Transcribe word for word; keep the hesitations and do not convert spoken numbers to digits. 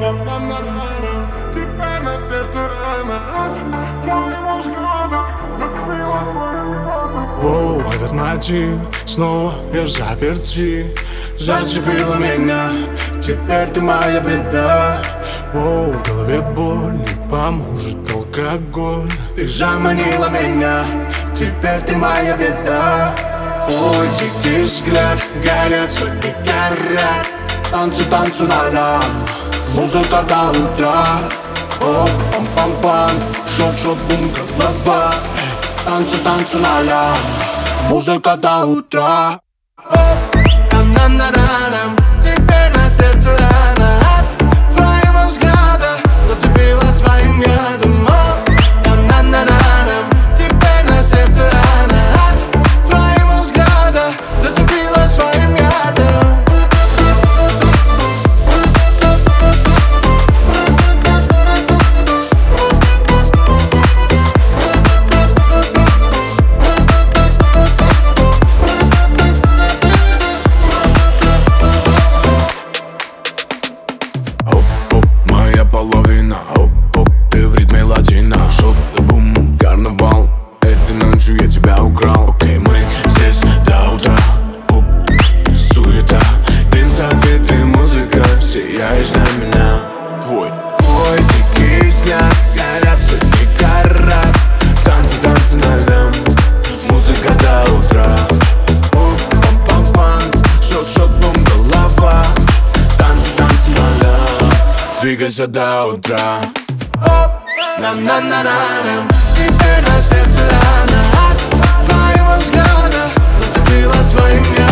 Теперь на сердце рана от твоего взгляда зацепила твоя. Оу, этот мотив снова я в заперти. Зацепила меня, теперь ты моя беда. Оу, в голове боль, не поможет алкоголь. Ты заманила меня, теперь ты моя беда. Твой дикий взгляд, горят сотни карат. Танцы, танцы на музыка до утра. О, пам-пам-пам, шот-шот, бум, голова. Танцы, танцы на музыка до утра. На-на-на-на-нам, теперь на сердце рана от твоего взгляда зацепила своим ядом. На-на-на-на-нам, теперь на сердце рана от твоего взгляда зацепила своим ядом. Половина, оп-оп, ты в ритме латина. Шот да бум, карнавал. Этой ночью я тебя украл. Окей, мы здесь до утра. Оп, суета, дым, софиты, музыка. Сияешь на меня. Твой, твой дикий взгляд, горят сотни карат. Танцы, танцы на лям, музыка до утра. Оп, пам-пам-пам, шот-шот, бум, голова. Танцы, танцы на лям, двигайся до утра. На-на-на-на-нам, теперь на сердце рана от твоего взгляда зацепила своим я.